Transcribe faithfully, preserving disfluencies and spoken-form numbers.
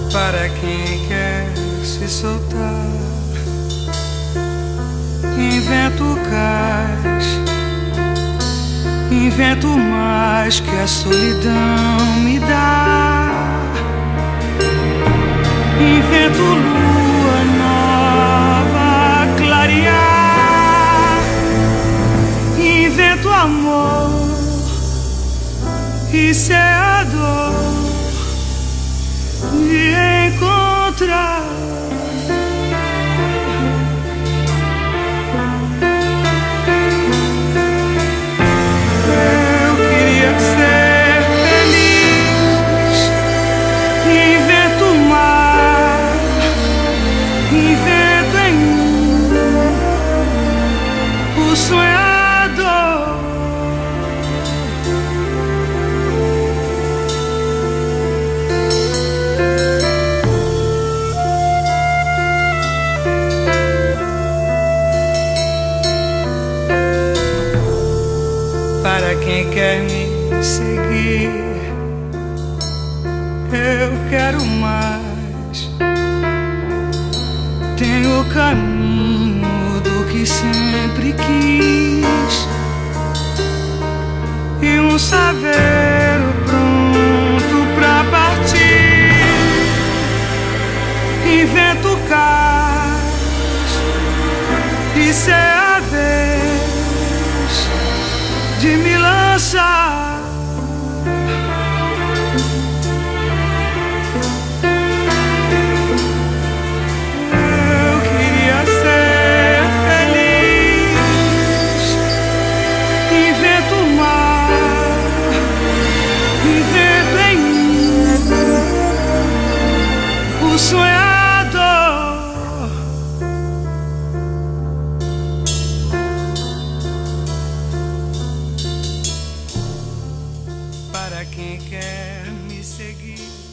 para quem quer se soltar. Invento cais, invento mais que a solidão me dá. Invento lua nova a clarear. Invento amor e se é a dor de encontrar. Eu queria ser feliz. Invento o mar, invento em mim o sonhador. Para quem quer me seguir, eu quero mais. Tenho o caminho do que sempre quis e um saveiro pronto pra partir. Invento cais e se é a vez de me lançar. Eu queria ser feliz. Invento o mar, invento em mim o sonhador. Para quem quer me seguir.